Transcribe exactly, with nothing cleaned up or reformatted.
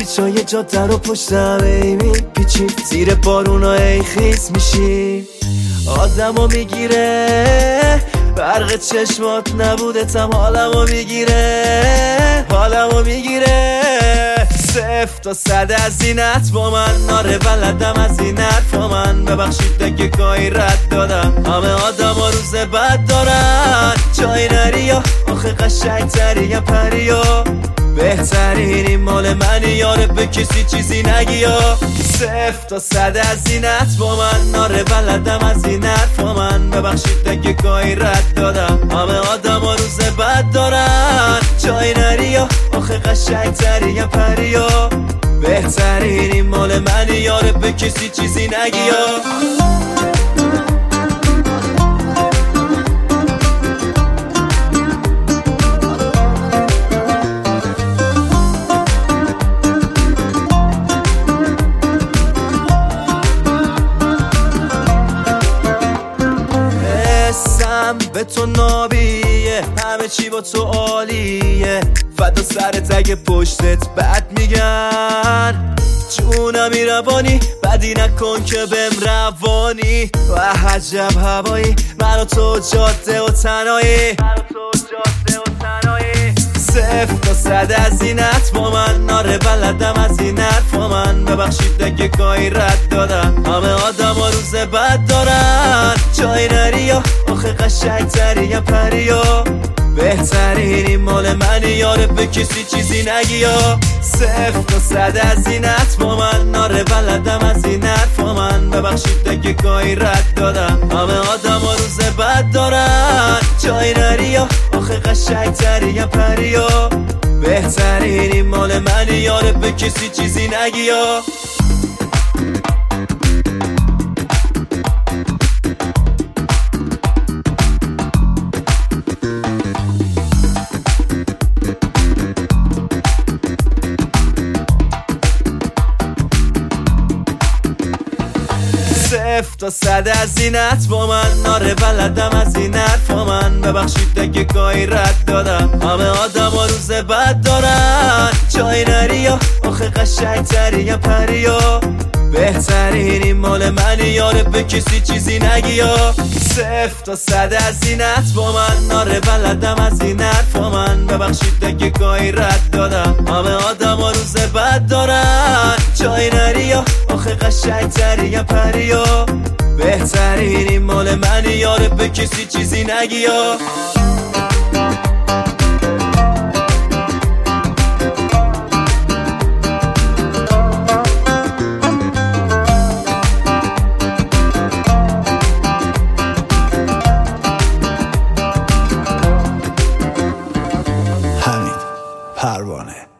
پیچای جاده رو پشتم ای میپیچی، زیر بارونا ای خیس میشی. آدمو میگیره برق چشمات، نبودتم حالمو میگیره، حالمو میگیره. صفر تا صد از اینت با من، ناره بلدم از این حرفا من. ببخشید اگه گاهی رد دادم، همه آدم ها روز بد دارن. جای نری یا آخه قشنگ تری یا پری یا بهترین، این مال منی یاره، به کسی چیزی نگی یا. صفر تا صد از اینت با من، ناره بلدم از این حرفا من. ببخشید اگه گاهی رد دادم، همه آدم ها روز بد دارن. جای نری یا آخه قشنگ تری یا پری یا بهترین، این مال منی یاره، به کسی چیزی نگی یا. به تو نابیه، همه چی با تو عالیه. فدا سرت اگه پشتت بد میگن، جونمی روانی بدی نکن که بهم روانی. و عجب هوایی، من و تو جاده و تنهایی، صفر تا صد از اینت با من، ناره بلدم از این حرفا من. ببخشید اگه گاهی رد دادم، همه آدم ها روز بد دارن. جای نری یا آخه قشنگ تری یا پری یا بهترین، این مال منی یاره، به کسی چیزی نگی یا. صفر تا صد از اینت با من، ناره بلدم از این حرفا من. ببخشید اگه گاهی رد دادم، همه آدم ها روز بد دارن. جای نری یا آخه قشنگ تری یا پری یا بهترین، این مال منی یاره، به کسی چیزی نگی یا. صفر تا صد از اینت با من، ناره بلدم از این حرفا من. ببخشید اگه گاهی رد دادم، همه آدم ها روز بد دارن. جای نری یا آخه قشنگ تری یا پری یا بهترین، این مال منی یاره، به کسی چیزی نگی یا. صفر تا صد از اینت با من، ناره بلدم از این حرفا من. ببخشید اگه گاهی رد دادم، همه آدم ها روز بد دارن. جای نری یا آخه قشنگ تری یا پری یا بهترین، این مال منی یاره، به کسی چیزی نگی یا. حمید پروانه.